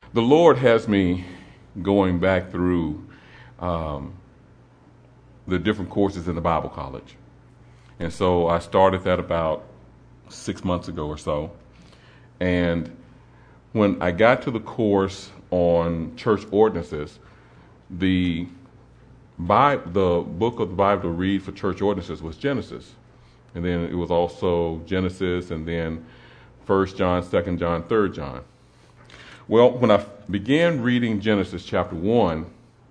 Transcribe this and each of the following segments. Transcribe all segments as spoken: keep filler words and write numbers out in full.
The Lord has me going back through um, the different courses in the Bible college. And so I started that about six months ago or so. And when I got to the course on church ordinances, the Bi- the book of the Bible to read for church ordinances was Genesis. And then it was also Genesis and then First John, Second John, Third John. Well, when I began reading Genesis chapter one,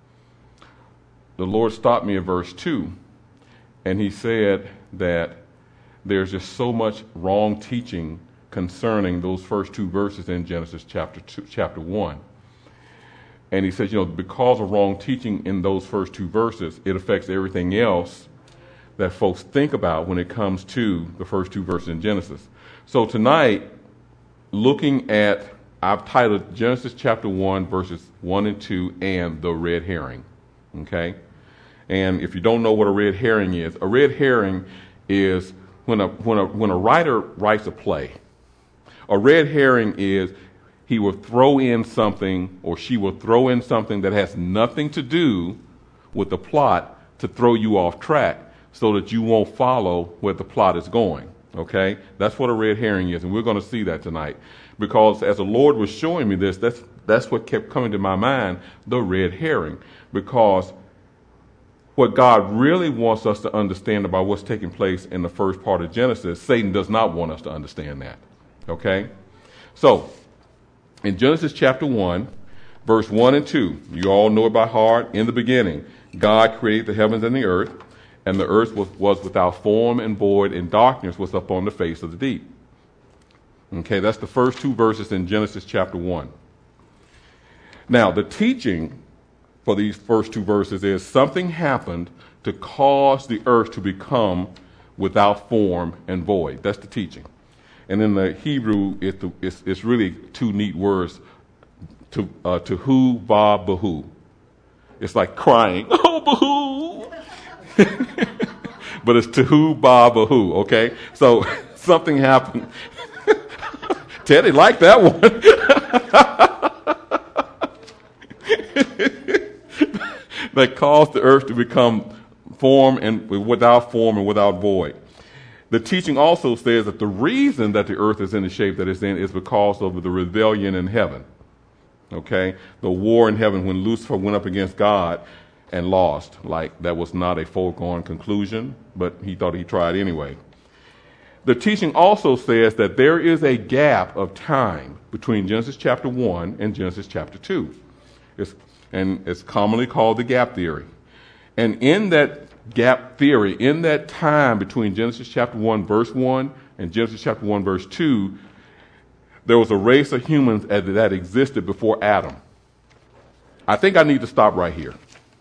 the Lord stopped me at verse two, and he said that there's just so much wrong teaching concerning those first two verses in Genesis chapter two, chapter one. And he said, you know, because of wrong teaching in those first two verses, it affects everything else that folks think about when it comes to the first two verses in Genesis. So tonight, looking at, I've titled Genesis chapter one, verses one and two, and the red herring. Okay? And if you don't know what a red herring is, a red herring is when a when a when a writer writes a play. A red herring is he will throw in something, or she will throw in something that has nothing to do with the plot to throw you off track so that you won't follow where the plot is going. Okay? That's what a red herring is, and we're going to see that tonight. Because as the Lord was showing me this, that's that's what kept coming to my mind, the red herring. Because what God really wants us to understand about what's taking place in the first part of Genesis, Satan does not want us to understand that. Okay? So, in Genesis chapter one, verse one and two, you all know it by heart. In the beginning, God created the heavens and the earth, and the earth was, was without form and void, and darkness was upon the face of the deep. Okay, that's the first two verses in Genesis chapter one. Now, the teaching for these first two verses is something happened to cause the earth to become without form and void. That's the teaching. And in the Hebrew, it, it's, it's really two neat words, to uh, Tohu Va Bahu. It's like crying, oh, Bahu. But it's Tohu Va Bahu, okay? So something happened. Teddy liked that one. That caused the earth to become form and without form and without void. The teaching also says that the reason that the earth is in the shape that it's in is because of the rebellion in heaven. Okay? The war in heaven when Lucifer went up against God and lost. Like, that was not a foregone conclusion, but he thought he tried anyway. The teaching also says that there is a gap of time between Genesis chapter one and Genesis chapter two. It's, and it's commonly called the gap theory. And in that gap theory, in that time between Genesis chapter one, verse one, and Genesis chapter one, verse two, there was a race of humans that existed before Adam. I think I need to stop right here.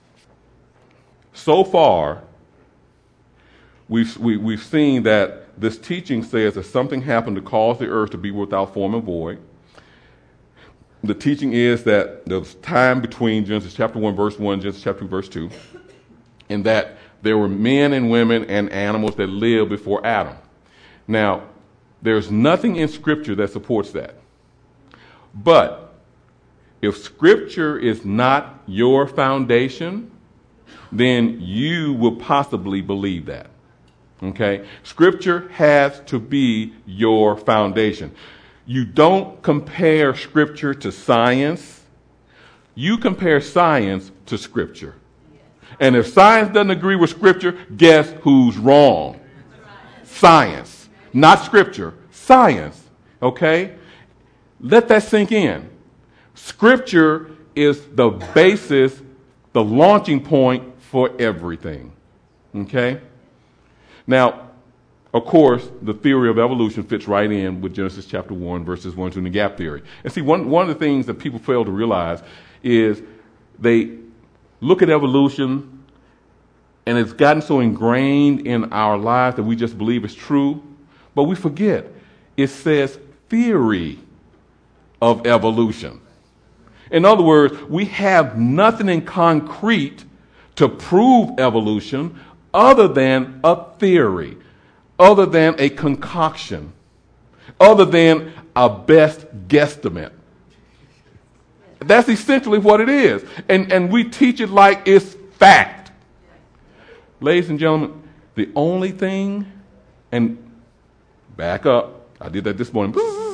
So far, we've, we, we've seen that this teaching says that something happened to cause the earth to be without form and void. The teaching is that there was time between Genesis chapter one, verse one, Genesis chapter two, verse two, and that there were men and women and animals that lived before Adam. Now, there's nothing in Scripture that supports that. But if Scripture is not your foundation, then you will possibly believe that. Okay? Scripture has to be your foundation. You don't compare Scripture to science. You compare science to Scripture. And if science doesn't agree with Scripture, guess who's wrong? Science. Not Scripture. Science. Okay? Let that sink in. Scripture is the basis, the launching point for everything. Okay? Now, of course, the theory of evolution fits right in with Genesis chapter one, verses one, two, and the gap theory. And see, one, one of the things that people fail to realize is they look at evolution, and it's gotten so ingrained in our lives that we just believe it's true. But we forget, it says theory of evolution. In other words, we have nothing in concrete to prove evolution other than a theory, other than a concoction, other than a best guesstimate. That's essentially what it is. And, and we teach it like it's fact. Ladies and gentlemen, the only thing, and back up, I did that this morning.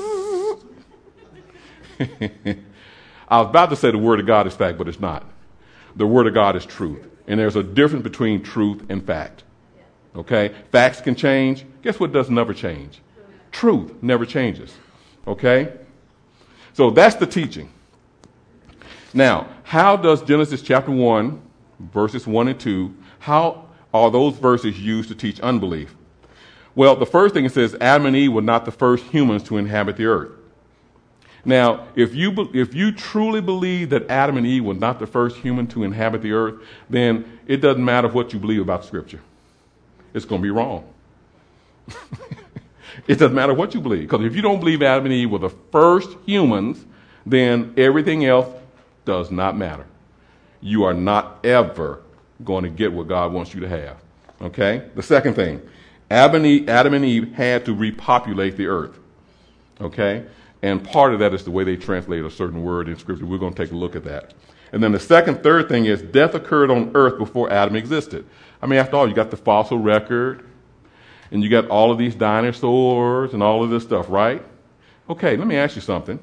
I was about to say the Word of God is fact, but it's not. The Word of God is truth. And there's a difference between truth and fact. Okay? Facts can change. Guess what does never change? Truth never changes. Okay? So that's the teaching. Now, how does Genesis chapter one, verses one and two, how are those verses used to teach unbelief? Well, the first thing it says, Adam and Eve were not the first humans to inhabit the earth. Now, if you if you truly believe that Adam and Eve were not the first human to inhabit the earth, then it doesn't matter what you believe about Scripture. It's going to be wrong. It doesn't matter what you believe. Because if you don't believe Adam and Eve were the first humans, then everything else does not matter. You are not ever going to get what God wants you to have. Okay? The second thing, Adam and Eve, Adam and Eve had to repopulate the earth. Okay? And part of that is the way they translate a certain word in Scripture. We're going to take a look at that. And then the second, third thing is death occurred on earth before Adam existed. I mean, after all, you got the fossil record, and you got all of these dinosaurs and all of this stuff, right? Okay, let me ask you something.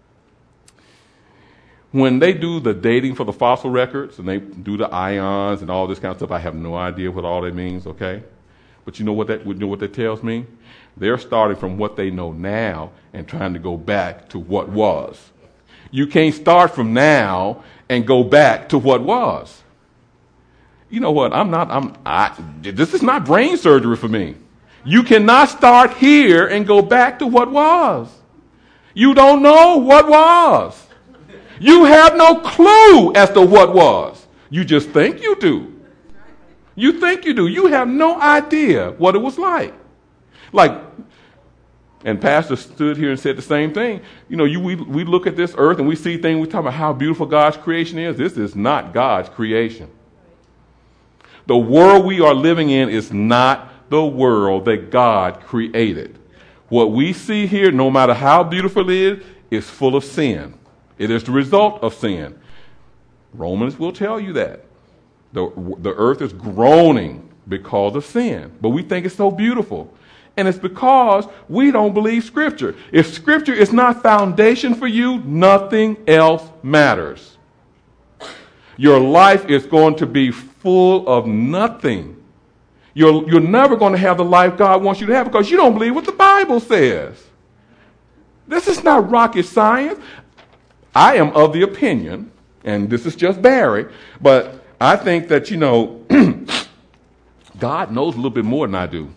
When they do the dating for the fossil records, and they do the ions and all this kind of stuff, I have no idea what all that means, okay? But you know what that, you know what that tells me? They're starting from what they know now and trying to go back to what was. You can't start from now and go back to what was. You know what? I'm not, I'm, I, this is not brain surgery for me. You cannot start here and go back to what was. You don't know what was. You have no clue as to what was. You just think you do. You think you do. You have no idea what it was like. Like, and Pastor stood here and said the same thing. You know, you we, we look at this earth and we see things, we talk about how beautiful God's creation is. This is not God's creation. The world we are living in is not the world that God created. What we see here, no matter how beautiful it is, is full of sin. It is the result of sin. Romans will tell you that. The, the earth is groaning because of sin. But we think it's so beautiful. And it's because we don't believe Scripture. If Scripture is not foundation for you, nothing else matters. Your life is going to be full of nothing. You're, you're never going to have the life God wants you to have because you don't believe what the Bible says. This is not rocket science. I am of the opinion, and this is just Barry, but I think that, you know, God knows a little bit more than I do.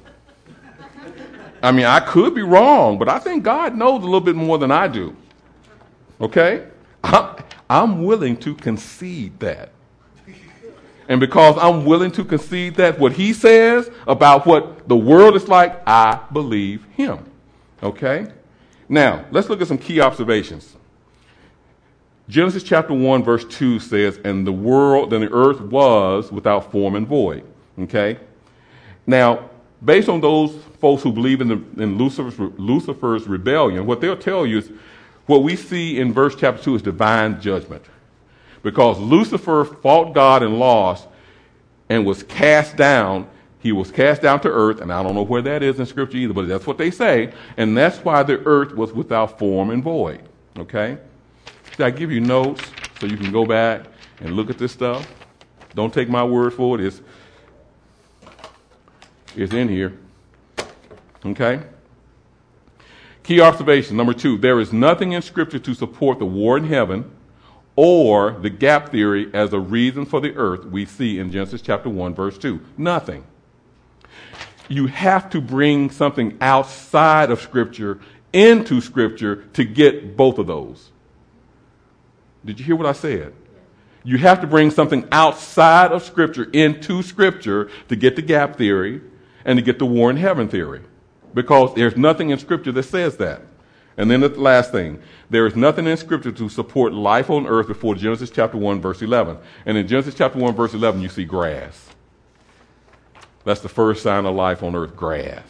I mean, I could be wrong, but I think God knows a little bit more than I do. Okay? I'm, I'm willing to concede that. And because I'm willing to concede that, what he says about what the world is like, I believe him. Okay? Now, let's look at some key observations. Genesis chapter one, verse two says, and the world, then the earth was without form and void. Okay? Now, based on those folks who believe in, the, in Lucifer's, Lucifer's rebellion, what they'll tell you is what we see in verse chapter two is divine judgment. Because Lucifer fought God and lost and was cast down. He was cast down to earth, and I don't know where that is in Scripture either, but that's what they say. And that's why the earth was without form and void. Okay? Did I give you notes so you can go back and look at this stuff? Don't take my word for it. It's, it's in here. Okay? Key observation, number two, there is nothing in Scripture to support the war in heaven or the gap theory as a reason for the earth we see in Genesis chapter one, verse two. Nothing. You have to bring something outside of Scripture into Scripture to get both of those. Did you hear what I said? You have to bring something outside of Scripture into Scripture to get the gap theory and to get the war in heaven theory. Because there's nothing in Scripture that says that. And then the last thing, there is nothing in Scripture to support life on earth before Genesis chapter one, verse eleven. And in Genesis chapter one, verse eleven, you see grass. That's the first sign of life on earth, grass.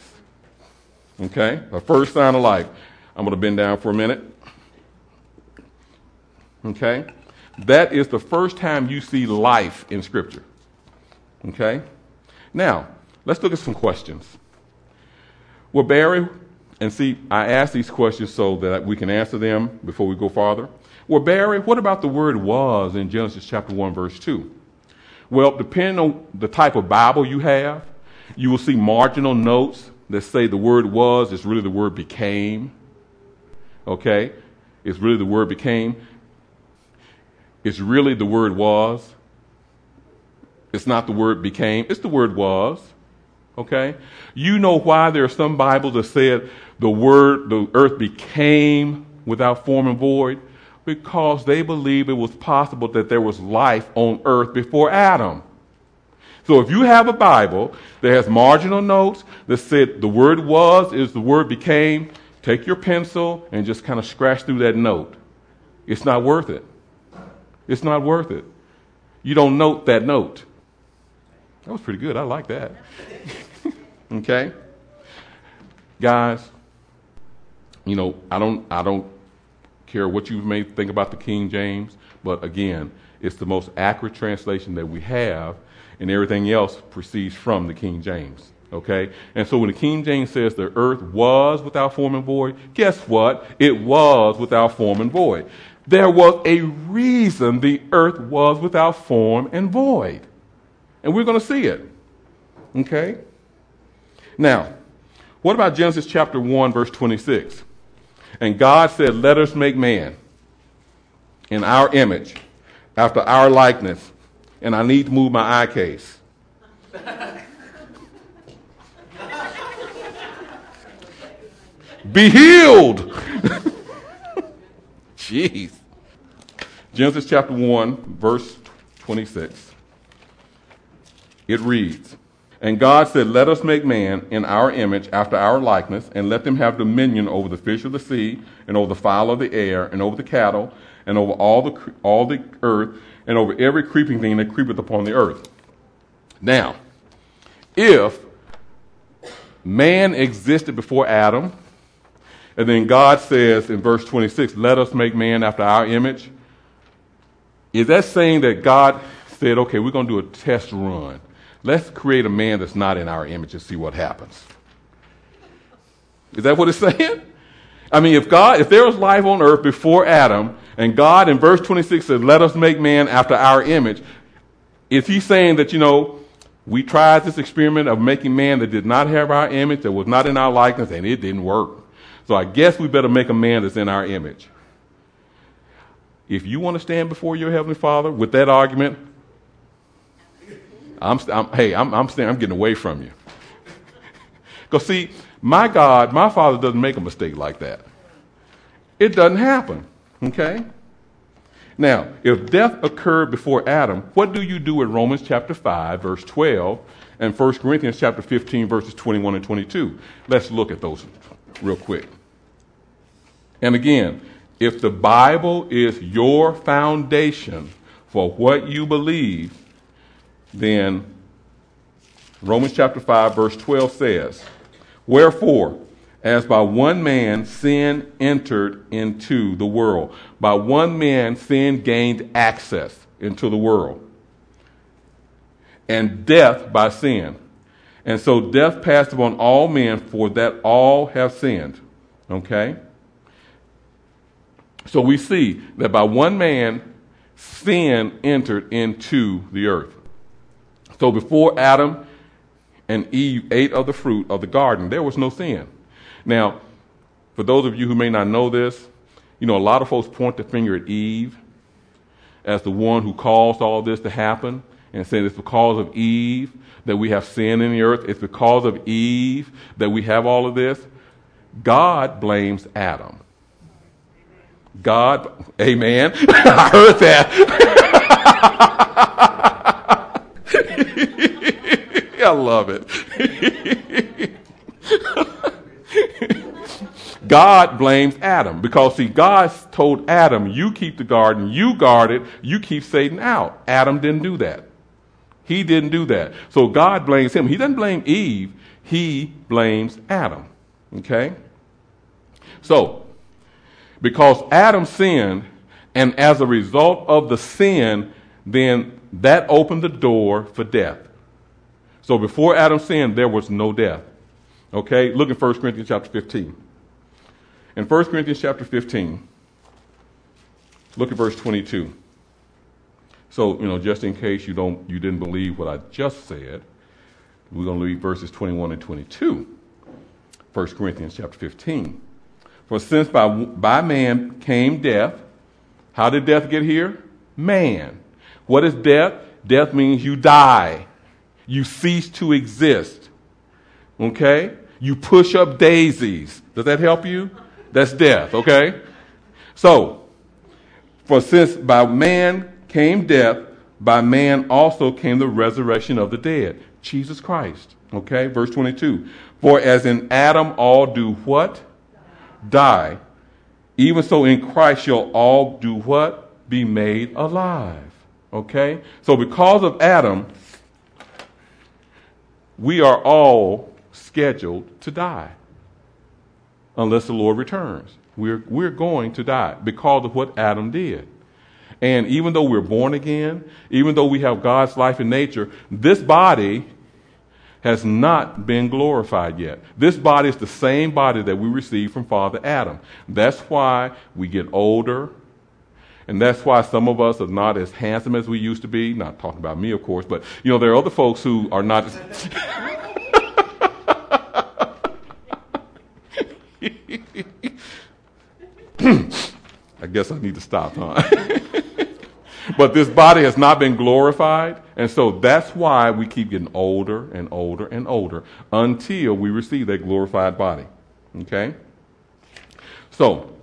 Okay? The first sign of life. I'm going to bend down for a minute. Okay? That is the first time you see life in Scripture. Okay? Now, let's look at some questions. Well, Barry, and see, I ask these questions so that we can answer them before we go farther. Well, Barry, what about the word was in Genesis chapter one, verse two? Well, depending on the type of Bible you have, you will see marginal notes that say the word was is really the word became. Okay? It's really the word became. It's really the word was. It's not the word became. It's the word was. Okay? You know why there are some Bibles that said the word, the earth became without form and void? Because they believe it was possible that there was life on earth before Adam. So if you have a Bible that has marginal notes that said the word was is the word became, take your pencil and just kind of scratch through that note. It's not worth it. It's not worth it. You don't note that note. That was pretty good. I like that. Okay? Guys, you know, I don't I don't care what you may think about the King James, but again, it's the most accurate translation that we have, and everything else proceeds from the King James. Okay? And so when the King James says the earth was without form and void, guess what? It was without form and void. There was a reason the earth was without form and void. And we're going to see it. Okay? Now, what about Genesis chapter one, verse twenty-six? And God said, let us make man in our image, after our likeness. And I need to move my eye case. Be healed. Jeez. Genesis chapter one, verse twenty-six. It reads, and God said, let us make man in our image after our likeness, and let them have dominion over the fish of the sea, and over the fowl of the air, and over the cattle, and over all the all the earth, and over every creeping thing that creepeth upon the earth. Now, if man existed before Adam, and then God says in verse twenty-six, let us make man after our image, is that saying that God said, okay, we're going to do a test run. Let's create a man that's not in our image and see what happens. Is that what it's saying? I mean, if God, if there was life on earth before Adam, and God in verse twenty-six said, let us make man after our image, is he saying that, you know, we tried this experiment of making man that did not have our image, that was not in our likeness, and it didn't work. So I guess we better make a man that's in our image. If you want to stand before your Heavenly Father with that argument, I'm, I'm, hey, I'm, I'm, I'm getting away from you. Because see, my God, my Father doesn't make a mistake like that. It doesn't happen, okay? Now, if death occurred before Adam, what do you do in Romans chapter five, verse twelve, and First Corinthians chapter fifteen, verses twenty-one and twenty-two? Let's look at those real quick. And again, if the Bible is your foundation for what you believe, then Romans chapter five, verse twelve says, wherefore, as by one man sin entered into the world, by one man sin gained access into the world, and death by sin. And so death passed upon all men, for that all have sinned. Okay? So we see that by one man, sin entered into the earth. So before Adam and Eve ate of the fruit of the garden, there was no sin. Now, for those of you who may not know this, you know, a lot of folks point the finger at Eve as the one who caused all this to happen, and say it's because of Eve that we have sin in the earth. It's because of Eve that we have all of this. God blames Adam. God, amen. I heard that. I love it. God blames Adam because, see, God told Adam, you keep the garden, you guard it, you keep Satan out. Adam didn't do that. He didn't do that. So God blames him. He doesn't blame Eve. He blames Adam. Okay? So, because Adam sinned, And as a result of the sin, then that opened the door for death. So before Adam sinned, there was no death. Okay, look at First Corinthians chapter fifteen. In First Corinthians chapter fifteen, look at verse twenty-two. So, you know, just in case you don't, you didn't believe what I just said, we're going to read verses twenty-one and twenty-two. First Corinthians chapter fifteen. For since by, by man came death, how did death get here? Man. What is death? Death means you die. You cease to exist. Okay? You push up daisies. Does that help you? That's death, okay? So, for since by man came death, by man also came the resurrection of the dead. Jesus Christ. Okay? Verse twenty-two. For as in Adam all do what? Die. Even so in Christ shall all do what? Be made alive. Okay? So because of Adam, we are all scheduled to die. Unless the Lord returns. We're, we're going to die because of what Adam did. And even though we're born again, even though we have God's life and nature, this body has not been glorified yet. This body is the same body that we received from Father Adam. That's why we get older. And that's why some of us are not as handsome as we used to be. Not talking about me, of course, but, you know, there are other folks who are not as... I guess I need to stop, huh? But this body has not been glorified, and so that's why we keep getting older and older and older until we receive that glorified body. Okay? So,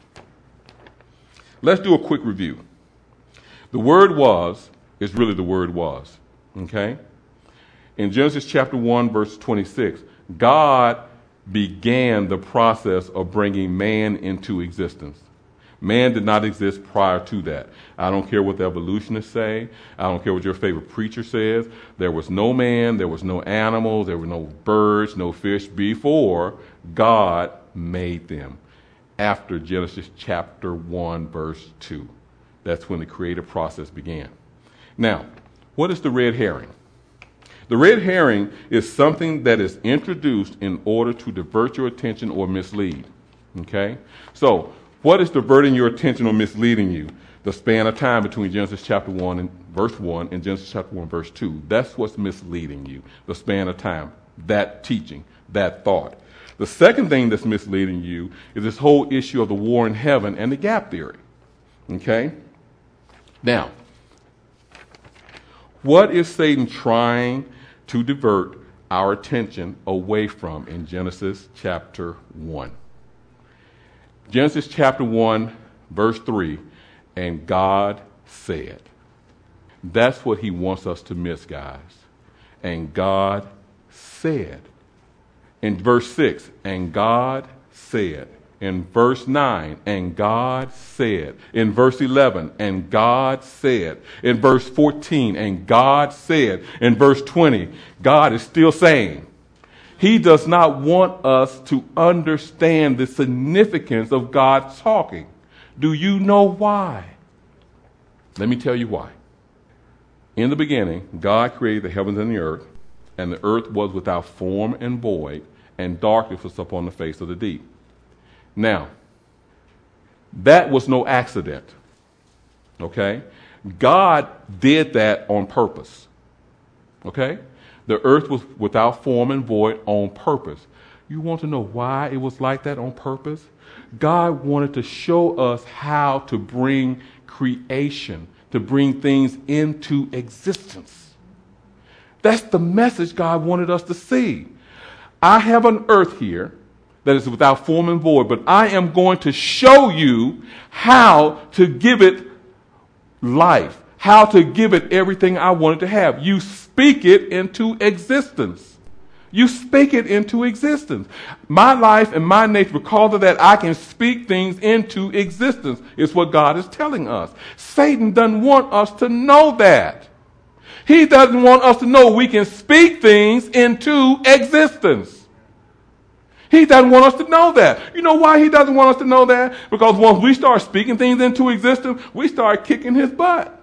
let's do a quick review. The word was is really the word was. Okay? In Genesis chapter one, verse twenty-six, God began the process of bringing man into existence. Man did not exist prior to that. I don't care what the evolutionists say. I don't care what your favorite preacher says. There was no man, there was no animals, there were no birds, no fish before God made them. After Genesis chapter one, verse two. That's when the creative process began. Now, what is the red herring? The red herring is something that is introduced in order to divert your attention or mislead. Okay? So, what is diverting your attention or misleading you? The span of time between Genesis chapter one and verse one and Genesis chapter one, verse two. That's what's misleading you. The span of time. That teaching. That thought. The second thing that's misleading you is this whole issue of the war in heaven and the gap theory. Okay? Now, what is Satan trying to divert our attention away from in Genesis chapter one? Genesis chapter one, verse three, and God said. That's what he wants us to miss, guys. And God said. In verse six, and God said. In verse nine, and God said. In verse eleven, and God said. In verse fourteen, and God said. In verse twenty, God is still saying. He does not want us to understand the significance of God talking. Do you know why? Let me tell you why. In the beginning, God created the heavens and the earth, and the earth was without form and void, and darkness was upon the face of the deep. Now, that was no accident. Okay? God did that on purpose. Okay? The earth was without form and void on purpose. You want to know why it was like that on purpose? God wanted to show us how to bring creation, to bring things into existence. That's the message God wanted us to see. I have an earth here that is without form and void, but I am going to show you how to give it life, how to give it everything I want it to have. You speak it into existence. You speak it into existence. My life and my nature, because of that, I can speak things into existence, is what God is telling us. Satan doesn't want us to know that. He doesn't want us to know we can speak things into existence. He doesn't want us to know that. You know why he doesn't want us to know that? Because once we start speaking things into existence, we start kicking his butt.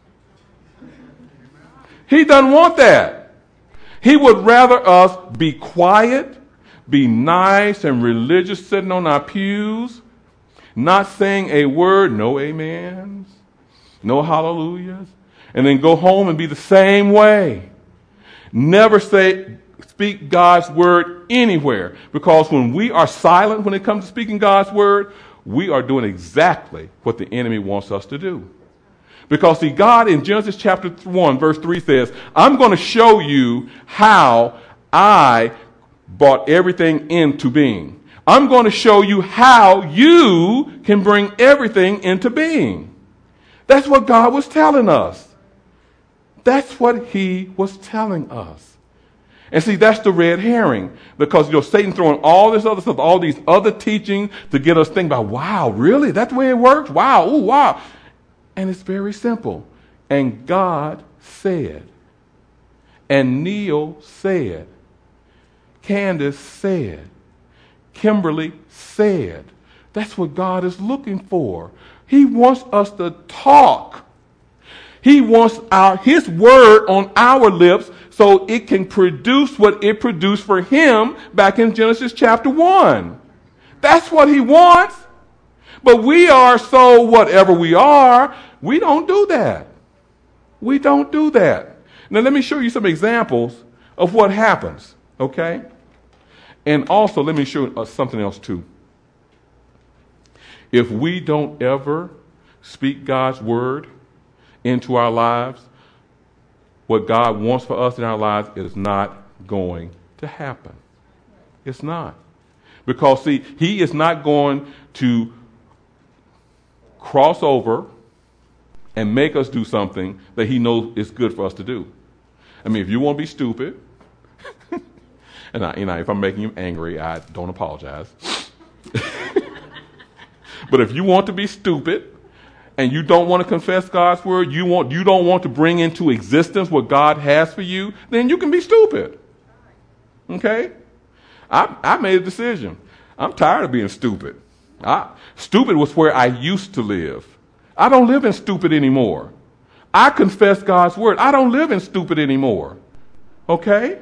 He doesn't want that. He would rather us be quiet, be nice and religious, sitting on our pews, not saying a word, no amens, no hallelujahs, and then go home and be the same way. Never say, speak God's word anywhere. Because when we are silent when it comes to speaking God's word, we are doing exactly what the enemy wants us to do. Because see, God in Genesis chapter one, verse three says, I'm going to show you how I brought everything into being. I'm going to show you how you can bring everything into being. That's what God was telling us. That's what he was telling us. And see, that's the red herring. Because, you know, Satan throwing all this other stuff, all these other teachings to get us thinking about, wow, really? That's the way it works? Wow, ooh, wow. And it's very simple. And God said, and Neil said, Candace said, Kimberly said. That's what God is looking for. He wants us to talk. He wants our his word on our lips so it can produce what it produced for him back in Genesis chapter one. That's what he wants. But we are so whatever we are, we don't do that. We don't do that. Now let me show you some examples of what happens, okay? And also let me show you something else too. If we don't ever speak God's word into our lives, what God wants for us in our lives is not going to happen. It's not. Because, see, he is not going to cross over and make us do something that he knows is good for us to do. I mean, if you want to be stupid, and I, you know, if I'm making you angry, I don't apologize. But if you want to be stupid, and you don't want to confess God's word, you want you don't want to bring into existence what God has for you, then you can be stupid. Okay? I, I made a decision. I'm tired of being stupid. I, stupid was where I used to live. I don't live in stupid anymore. I confess God's word. I don't live in stupid anymore. Okay?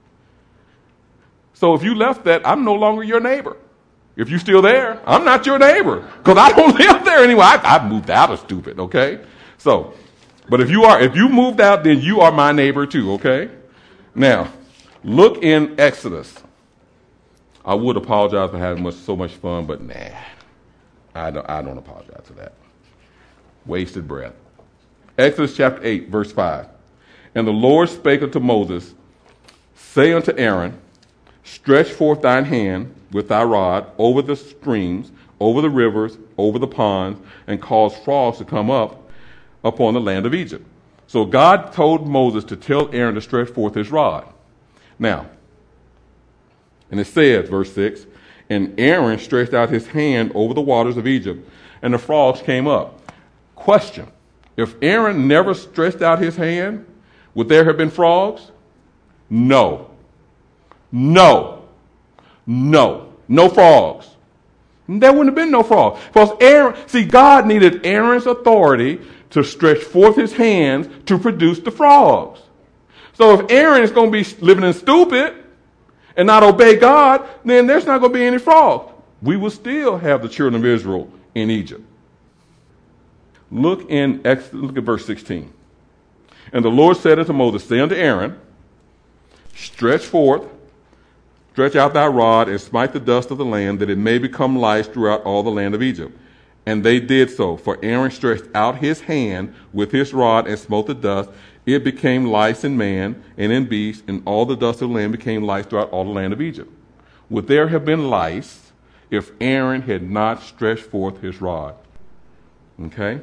So if you left that, I'm no longer your neighbor. If you're still there, I'm not your neighbor because I don't live there anymore. I, I've moved out of stupid, okay? So, but if you are, if you moved out, then you are my neighbor too, okay? Now, look in Exodus. I would apologize for having much, so much fun, but nah, I don't, I don't apologize for that. Wasted breath. Exodus chapter eight, verse five. And the Lord spake unto Moses, say unto Aaron, stretch forth thine hand with thy rod over the streams, over the rivers, over the ponds, and cause frogs to come up upon the land of Egypt. So God told Moses to tell Aaron to stretch forth his rod. Now, and it says, verse six, and Aaron stretched out his hand over the waters of Egypt, and the frogs came up. Question, if Aaron never stretched out his hand, would there have been frogs? No. No. No. No frogs. There wouldn't have been no frogs. Because Aaron, see, God needed Aaron's authority to stretch forth his hands to produce the frogs. So if Aaron is going to be living in stupid and not obey God, then there's not going to be any frogs. We will still have the children of Israel in Egypt. Look in look at verse sixteen. And the Lord said unto Moses, say unto Aaron, stretch forth, stretch out thy rod, and smite the dust of the land, that it may become lice throughout all the land of Egypt. And they did so, for Aaron stretched out his hand with his rod and smote the dust. It became lice in man and in beast, and all the dust of the land became lice throughout all the land of Egypt. Would there have been lice if Aaron had not stretched forth his rod? Okay?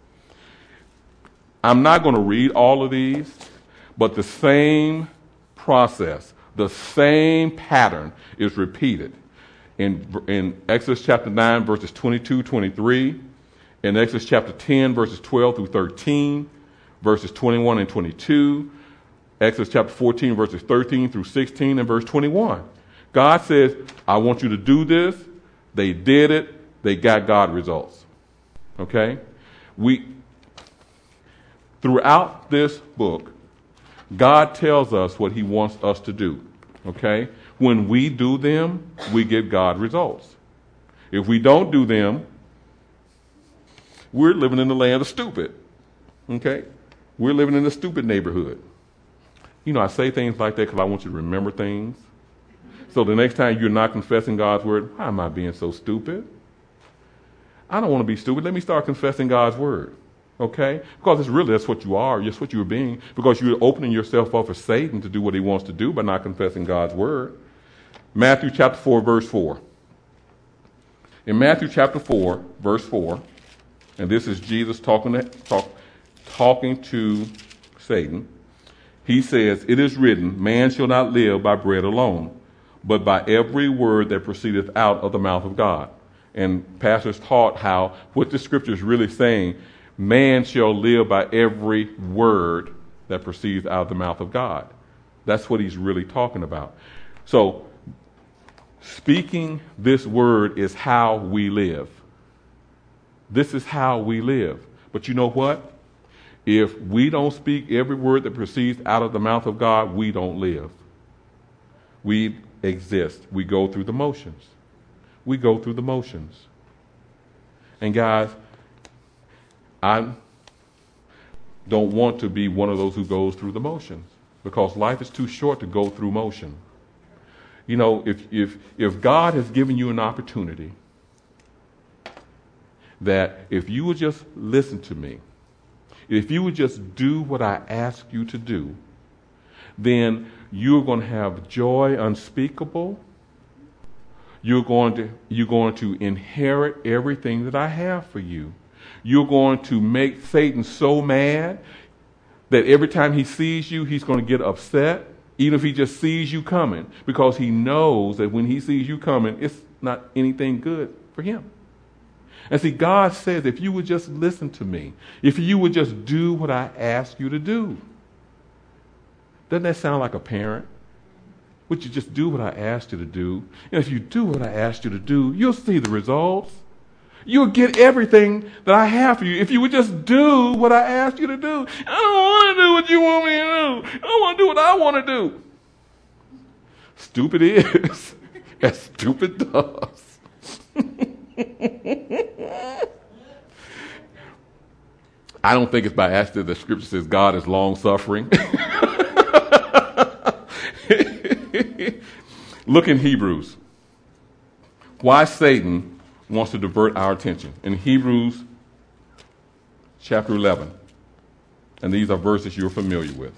I'm not going to read all of these, but the same process, the same pattern is repeated in, in Exodus chapter nine, verses twenty-two, twenty-three, in Exodus chapter ten, verses twelve through thirteen, verses twenty-one and twenty-two, Exodus chapter fourteen, verses thirteen through sixteen, and verse twenty-one. God says, I want you to do this. They did it. They got God results. Okay? We, throughout this book, God tells us what he wants us to do. Okay? When we do them, we get God results. If we don't do them, we're living in the land of stupid. Okay? We're living in a stupid neighborhood. You know, I say things like that because I want you to remember things. So the next time you're not confessing God's word, why am I being so stupid? I don't want to be stupid. Let me start confessing God's word. Okay? Because it's really, that's what you are. That's what you're being. Because you're opening yourself up for Satan to do what he wants to do by not confessing God's word. Matthew chapter four, verse four. In Matthew chapter four, verse four, and this is Jesus talking to, talk, talking to Satan. He says, it is written, man shall not live by bread alone, but by every word that proceedeth out of the mouth of God. And pastors taught how what the scripture is really saying, man shall live by every word that proceeds out of the mouth of God. That's what he's really talking about. So, speaking this word is how we live. This is how we live. But you know what? If we don't speak every word that proceeds out of the mouth of God, we don't live. We exist. We go through the motions. We go through the motions. And guys, I don't want to be one of those who goes through the motions, because life is too short to go through motion. You know, if if if God has given you an opportunity that if you would just listen to me, if you would just do what I ask you to do, then you're going to have joy unspeakable. You're going to you're going to inherit everything that I have for you. You're going to make Satan so mad that every time he sees you, he's going to get upset, even if he just sees you coming, because he knows that when he sees you coming, it's not anything good for him. And see, God says, if you would just listen to me, if you would just do what I ask you to do. Doesn't that sound like a parent? Would you just do what I asked you to do? And if you do what I asked you to do, you'll see the results. You'll get everything that I have for you if you would just do what I asked you to do. I don't want to do what you want me to do. I want to do what I want to do. Stupid is as stupid does. I don't think it's by accident the scripture says God is long-suffering. Look in Hebrews. Why Satan wants to divert our attention. In Hebrews chapter eleven. And these are verses you're familiar with.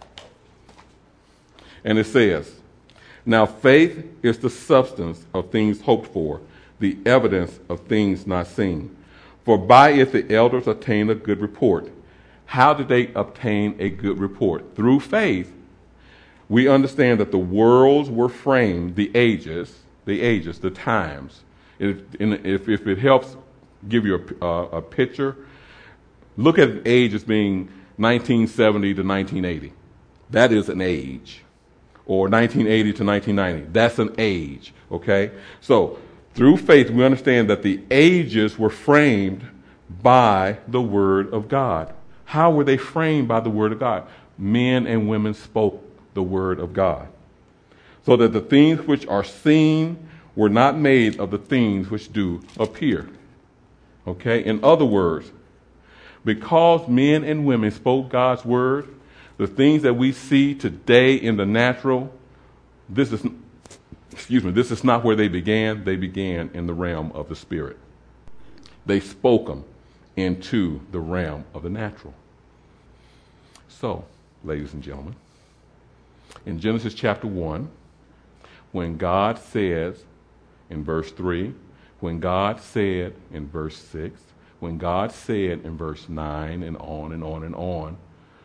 And it says, now faith is the substance of things hoped for, the evidence of things not seen. For by it the elders obtained a good report. How did they obtain a good report? Through faith. We understand that the worlds were framed, the ages, the ages, the times. If, if, if it helps give you a, uh, a picture, look at an age as being nineteen seventy to nineteen eighty. That is an age. Or nineteen eighty to nineteen ninety. That's an age. Okay? So, through faith, we understand that the ages were framed by the Word of God. How were they framed by the Word of God? Men and women spoke the Word of God. So that the things which are seen were not made of the things which do appear. Okay? In other words, because men and women spoke God's Word, the things that we see today in the natural, this is, excuse me, this is not where they began. They began in the realm of the Spirit. They spoke them into the realm of the natural. So, ladies and gentlemen, in Genesis chapter one, when God says in verse three, when God said in verse six, when God said in verse nine, and on and on and on,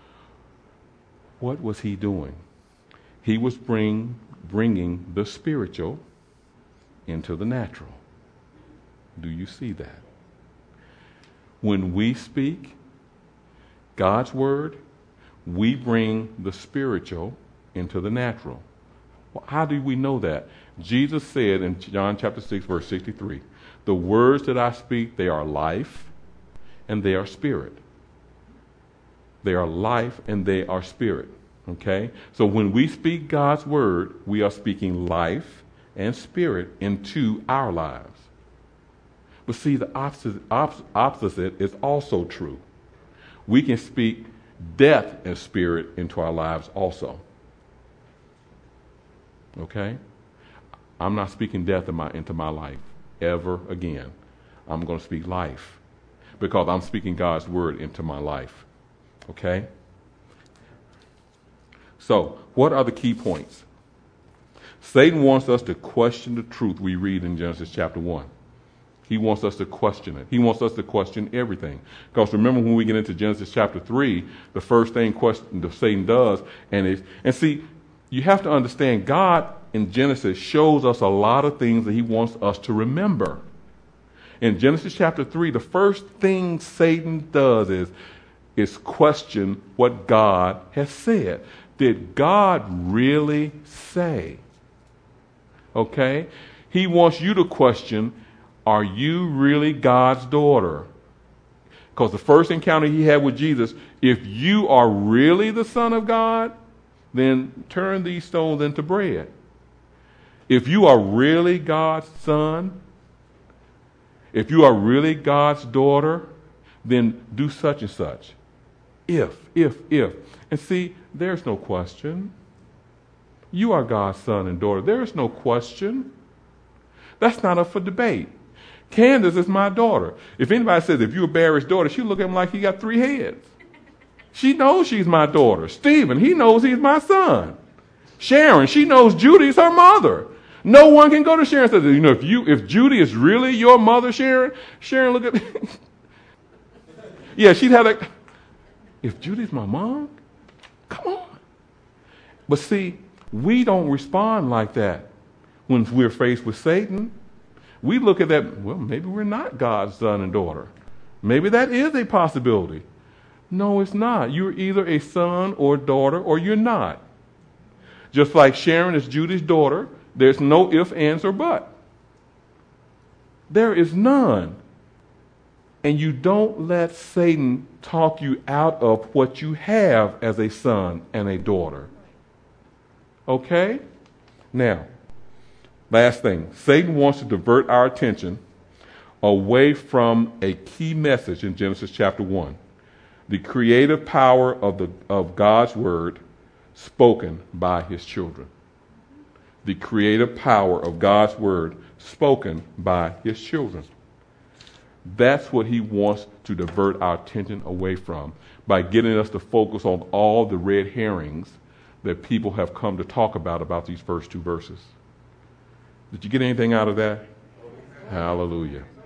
what was he doing? He was bring, bringing the spiritual into the natural. Do you see that? When we speak God's word, we bring the spiritual into the natural. Well, how do we know that? Jesus said in John chapter six, verse sixty-three, the words that I speak, they are life and they are spirit. They are life and they are spirit. Okay? So when we speak God's word, we are speaking life and spirit into our lives. But see, the opposite, op- opposite is also true. We can speak death and spirit into our lives also. Okay? I'm not speaking death in my, into my life ever again. I'm going to speak life because I'm speaking God's word into my life. Okay? So, what are the key points? Satan wants us to question the truth we read in Genesis chapter one. He wants us to question it. He wants us to question everything. Because remember when we get into Genesis chapter three, the first thing question that Satan does, and is, and see, you have to understand God in Genesis shows us a lot of things that he wants us to remember. In Genesis chapter three, the first thing Satan does is, is question what God has said. Did God really say? Okay? He wants you to question, are you really God's daughter? Because the first encounter he had with Jesus, if you are really the Son of God, then turn these stones into bread. If you are really God's son, if you are really God's daughter, then do such and such. If, if, if. And see, there's no question. You are God's son and daughter. There is no question. That's not up for debate. Candace is my daughter. If anybody says, if you're Barry's daughter, she'll look at him like he got three heads. She knows she's my daughter. Stephen, he knows he's my son. Sharon, she knows Judy's her mother. No one can go to Sharon and say, you know, if you if Judy is really your mother, Sharon, Sharon, look at me. Yeah, she'd have like, if Judy's my mom, come on. But see, we don't respond like that when we're faced with Satan. We look at that, well, maybe we're not God's son and daughter. Maybe that is a possibility. No, it's not. You're either a son or daughter or you're not. Just like Sharon is Judy's daughter, there's no if, ands, or but. There is none. And you don't let Satan talk you out of what you have as a son and a daughter. Okay? Now, last thing. Satan wants to divert our attention away from a key message in Genesis chapter one. The creative power of the of God's word spoken by his children. The creative power of God's word spoken by his children. That's what he wants to divert our attention away from by getting us to focus on all the red herrings that people have come to talk about about these first two verses. Did you get anything out of that? Hallelujah.